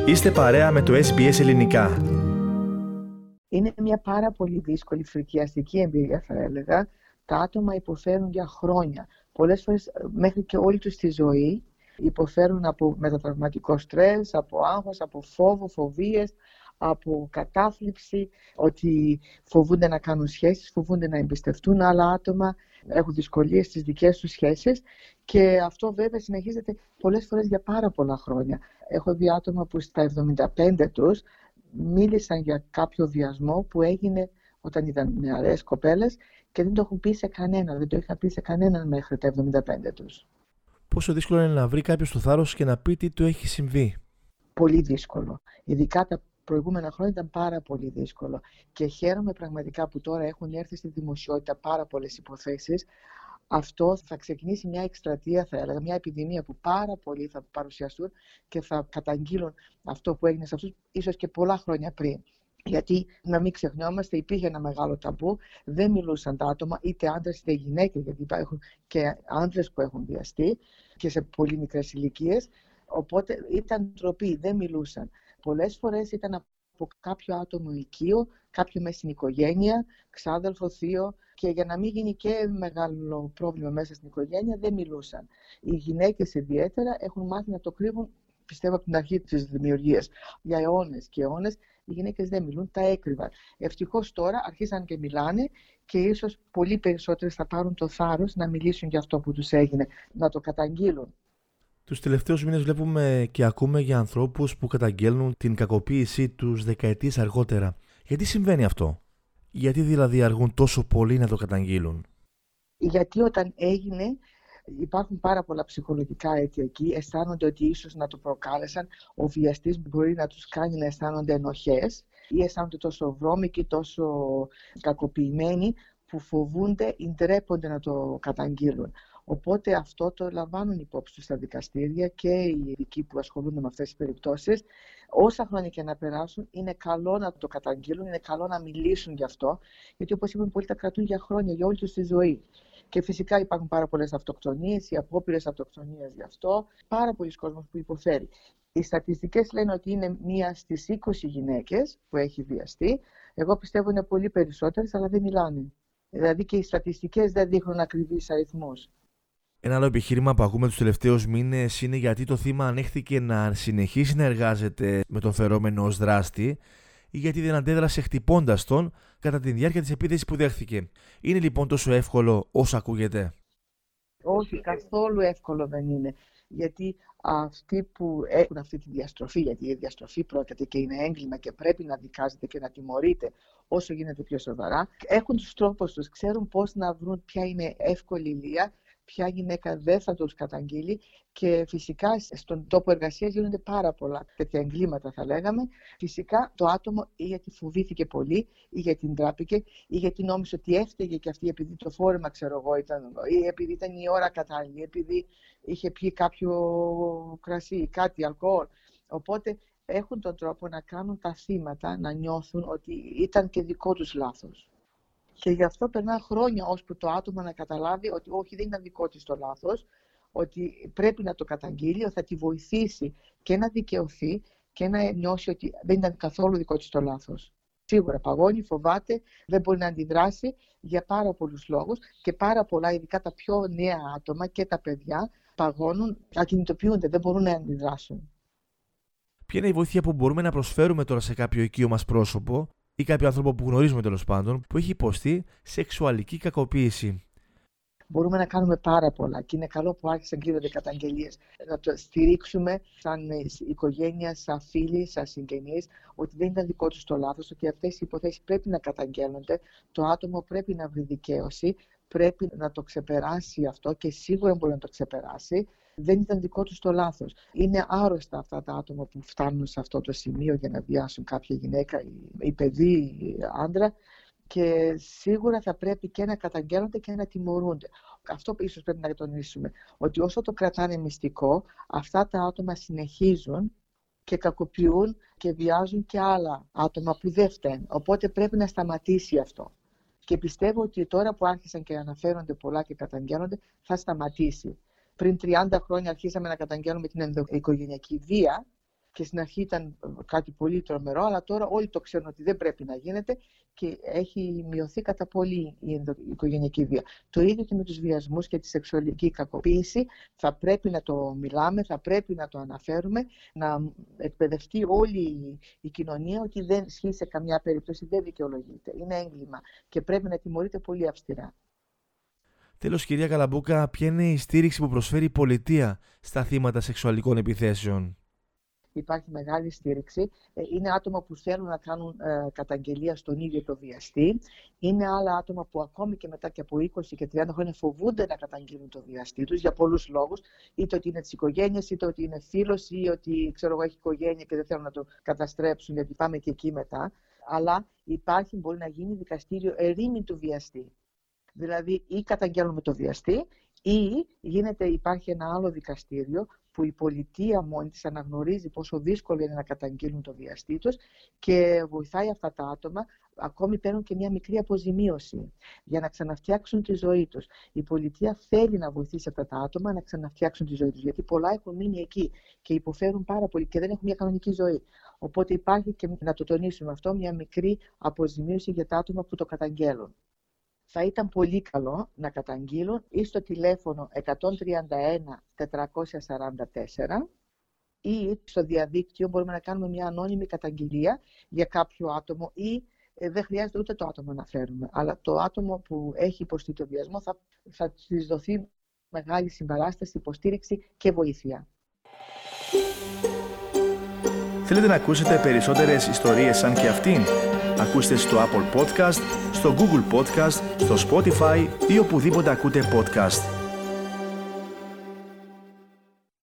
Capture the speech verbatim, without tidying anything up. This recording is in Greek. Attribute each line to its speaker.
Speaker 1: Είστε παρέα με το ες μπι ες Ελληνικά.
Speaker 2: Είναι μια πάρα πολύ δύσκολη φρικιαστική εμπειρία, θα έλεγα. Τα άτομα υποφέρουν για χρόνια. Πολλές φορές μέχρι και όλη τους τη ζωή υποφέρουν από μετατραυματικό στρες, από άγχος, από φόβο, φοβίες, από κατάθλιψη, ότι φοβούνται να κάνουν σχέσεις, φοβούνται να εμπιστευτούν άλλα άτομα, έχουν δυσκολίες στις δικές τους σχέσεις και αυτό βέβαια συνεχίζεται πολλές φορές για πάρα πολλά χρόνια. Έχω δει άτομα που στα εβδομήντα πέντε τους μίλησαν για κάποιο βιασμό που έγινε όταν ήταν νεαρές κοπέλες και δεν το έχουν πει σε κανένα, δεν το είχαν πει σε κανέναν μέχρι τα εβδομήντα πέντε τους.
Speaker 1: Πόσο δύσκολο είναι να βρει κάποιος το θάρρος και να πει τι του έχει συμβεί?
Speaker 2: Πολύ δύσκολο. Ειδικά τα προηγούμενα χρόνια ήταν πάρα πολύ δύσκολο. Και χαίρομαι πραγματικά που τώρα έχουν έρθει στη δημοσιότητα πάρα πολλές υποθέσεις. Αυτό θα ξεκινήσει μια εκστρατεία, θα έλεγα, μια επιδημία που πάρα πολλοί θα παρουσιαστούν και θα καταγγείλουν αυτό που έγινε σε αυτούς, ίσως και πολλά χρόνια πριν. Γιατί, να μην ξεχνιόμαστε, υπήρχε ένα μεγάλο ταμπού, δεν μιλούσαν τα άτομα, είτε άντρες είτε γυναίκες, γιατί υπάρχουν και άντρες που έχουν βιαστεί και σε πολύ μικρές ηλικίες. Οπότε ήταν ντροπή, δεν μιλούσαν. Πολλές φορές ήταν από κάποιο άτομο οικείο, κάποιο μέσα στην οικογένεια, ξάδελφο, θείο, και για να μην γίνει και μεγάλο πρόβλημα μέσα στην οικογένεια δεν μιλούσαν. Οι γυναίκες ιδιαίτερα έχουν μάθει να το κρύβουν, πιστεύω, από την αρχή της δημιουργίας. Για αιώνες και αιώνες οι γυναίκες δεν μιλούν, τα έκρυβαν. Ευτυχώς τώρα αρχίσαν και μιλάνε και ίσως πολύ περισσότερες θα πάρουν το θάρρος να μιλήσουν για αυτό που τους έγινε, να το καταγγείλουν.
Speaker 1: Τους τελευταίους μήνες βλέπουμε και ακούμε για ανθρώπους που καταγγέλνουν την κακοποίησή τους δεκαετίες αργότερα. Γιατί συμβαίνει αυτό? Γιατί δηλαδή αργούν τόσο πολύ να το καταγγείλουν?
Speaker 2: Γιατί όταν έγινε υπάρχουν πάρα πολλά ψυχολογικά αίτια εκεί, αισθάνονται ότι ίσως να το προκάλεσαν, ο βιαστής μπορεί να τους κάνει να αισθάνονται ενοχές ή αισθάνονται τόσο βρώμικοι, τόσο κακοποιημένοι που φοβούνται ή ντρέπονται να το καταγγείλουν. Οπότε αυτό το λαμβάνουν υπόψη τους στα δικαστήρια και οι ειδικοί που ασχολούνται με αυτές τις περιπτώσεις. Όσα χρόνια και να περάσουν, είναι καλό να το καταγγείλουν, είναι καλό να μιλήσουν γι' αυτό, γιατί όπως είπαμε, πολλοί τα κρατούν για χρόνια, για όλη τους τη ζωή. Και φυσικά υπάρχουν πάρα πολλές αυτοκτονίες, οι απόπειρες αυτοκτονίας γι' αυτό, πάρα πολλοί κόσμος που υποφέρει. Οι στατιστικές λένε ότι είναι μία στις είκοσι γυναίκες που έχει βιαστεί. Εγώ πιστεύω είναι πολύ περισσότερες, αλλά δεν μιλάνε. Δηλαδή και οι στατιστικές δεν δείχνουν ακριβείς αριθμούς.
Speaker 1: Ένα άλλο επιχείρημα που ακούμε τους τελευταίους μήνες είναι γιατί το θύμα ανέχθηκε να συνεχίσει να εργάζεται με τον φερόμενο ως δράστη ή γιατί δεν αντέδρασε χτυπώντας τον κατά τη διάρκεια της επίθεσης που δέχθηκε. Είναι λοιπόν τόσο εύκολο όσο ακούγεται?
Speaker 2: Όχι, καθόλου εύκολο δεν είναι. Γιατί αυτοί που έχουν αυτή τη διαστροφή, γιατί η διαστροφή πρόκειται και είναι έγκλημα και πρέπει να δικάζεται και να τιμωρείται όσο γίνεται πιο σοβαρά, έχουν τους τρόπους τους, ξέρουν πώς να βρουν ποια είναι εύκολη ηλία, ποια γυναίκα δεν θα τους καταγγείλει και φυσικά στον τόπο εργασίας γίνονται πάρα πολλά τέτοια εγκλήματα, θα λέγαμε. Φυσικά το άτομο ή γιατί φοβήθηκε πολύ ή γιατί ντράπηκε ή γιατί νόμιζε ότι έφταιγε και αυτή επειδή το φόρεμα, ξέρω εγώ, ήταν, ή επειδή ήταν η ώρα κατάλληλη, επειδή είχε πιει κάποιο κρασί ή κάτι, αλκοόλ. Οπότε έχουν τον τρόπο να κάνουν τα θύματα να νιώθουν ότι ήταν και δικό τους λάθος. Και γι' αυτό περνά χρόνια ώσπου το άτομο να καταλάβει ότι όχι, δεν είναι δικό της το λάθος, ότι πρέπει να το καταγγείλει, ότι θα τη βοηθήσει και να δικαιωθεί και να νιώσει ότι δεν ήταν καθόλου δικό της το λάθος. Σίγουρα παγώνει, φοβάται, δεν μπορεί να αντιδράσει για πάρα πολλούς λόγους και πάρα πολλά, ειδικά τα πιο νέα άτομα και τα παιδιά, παγώνουν, ακινητοποιούνται, δεν μπορούν να αντιδράσουν.
Speaker 1: Ποια είναι η βοήθεια που μπορούμε να προσφέρουμε τώρα σε κάποιο οικείο μας πρόσωπο ή κάποιο άνθρωπο που γνωρίζουμε τέλος πάντων που έχει υποστεί σεξουαλική κακοποίηση?
Speaker 2: Μπορούμε να κάνουμε πάρα πολλά και είναι καλό που άρχισαν και γίνονται καταγγελίες. Να το στηρίξουμε σαν οικογένεια, σαν φίλοι, σαν συγγενείς, ότι δεν ήταν δικό τους το λάθος, ότι αυτές οι υποθέσεις πρέπει να καταγγέλλονται, το άτομο πρέπει να βρει δικαίωση, πρέπει να το ξεπεράσει αυτό και σίγουρα μπορεί να το ξεπεράσει. Δεν ήταν δικό τους το λάθος. Είναι άρρωστα αυτά τα άτομα που φτάνουν σε αυτό το σημείο για να βιάσουν κάποια γυναίκα ή παιδί ή άντρα. Και σίγουρα θα πρέπει και να καταγγέλλονται και να τιμωρούνται. Αυτό που ίσως πρέπει να τονίσουμε, ότι όσο το κρατάνε μυστικό, αυτά τα άτομα συνεχίζουν και κακοποιούν και βιάζουν και άλλα άτομα που δεν φταίνουν. Οπότε πρέπει να σταματήσει αυτό. Και πιστεύω ότι τώρα που άρχισαν και αναφέρονται πολλά και καταγγέλλονται, θα σταματήσει. Πριν τριάντα χρόνια αρχίσαμε να καταγγέλνουμε την ενδοοικογενειακή βία και στην αρχή ήταν κάτι πολύ τρομερό, αλλά τώρα όλοι το ξέρουν ότι δεν πρέπει να γίνεται και έχει μειωθεί κατά πολύ η οικογενειακή βία. Το ίδιο και με τους βιασμούς και τη σεξουαλική κακοποίηση. Θα πρέπει να το μιλάμε, θα πρέπει να το αναφέρουμε, να εκπαιδευτεί όλη η κοινωνία ότι δεν ισχύει σε καμιά περίπτωση, δεν δικαιολογείται. Είναι έγκλημα και πρέπει να τιμωρείται πολύ αυστηρά.
Speaker 1: Τέλος, κυρία Καλαμπούκα, ποια είναι η στήριξη που προσφέρει η πολιτεία στα θύματα σεξουαλικών επιθέσεων?
Speaker 2: Υπάρχει μεγάλη στήριξη. Είναι άτομα που θέλουν να κάνουν ε, καταγγελία στον ίδιο το βιαστή. Είναι άλλα άτομα που ακόμη και μετά και από είκοσι και τριάντα χρόνια φοβούνται να καταγγείλουν το βιαστή τους για πολλούς λόγους. Είτε ότι είναι της οικογένειας, είτε ότι είναι φίλος, ή ότι ξέρω εγώ, έχει οικογένεια και δεν θέλουν να το καταστρέψουν, γιατί πάμε και εκεί μετά. Αλλά υπάρχει, μπορεί να γίνει δικαστήριο ερήμην του βιαστή. Δηλαδή, ή καταγγέλνουμε το βιαστή, ή γίνεται, υπάρχει ένα άλλο δικαστήριο που η πολιτεία μόνη της αναγνωρίζει πόσο δύσκολο είναι να καταγγείλουν το βιαστή τους και βοηθάει αυτά τα άτομα, ακόμη παίρνουν και μια μικρή αποζημίωση για να ξαναφτιάξουν τη ζωή τους. Η πολιτεία θέλει να βοηθήσει αυτά τα άτομα να ξαναφτιάξουν τη ζωή τους, γιατί πολλά έχουν μείνει εκεί και υποφέρουν πάρα πολύ και δεν έχουν μια κανονική ζωή. Οπότε υπάρχει, και να το τονίσουμε αυτό, μια μικρή αποζημίωση για τα άτομα που το καταγγέλουν. Θα ήταν πολύ καλό να καταγγείλουν ή στο τηλέφωνο εκατόν τριάντα ένα τετρακόσια σαράντα τέσσερα ή στο διαδίκτυο μπορούμε να κάνουμε μια ανώνυμη καταγγελία για κάποιο άτομο, ή ε, δεν χρειάζεται ούτε το άτομο να φέρουμε, αλλά το άτομο που έχει υποστεί το βιασμό θα, θα της δοθεί μεγάλη συμπαράσταση, υποστήριξη και βοήθεια.
Speaker 3: Θέλετε να ακούσετε περισσότερες ιστορίες σαν και αυτήν? Ακούστε στο Apple Podcast, στο Google Podcast, στο Spotify ή οπουδήποτε ακούτε podcast.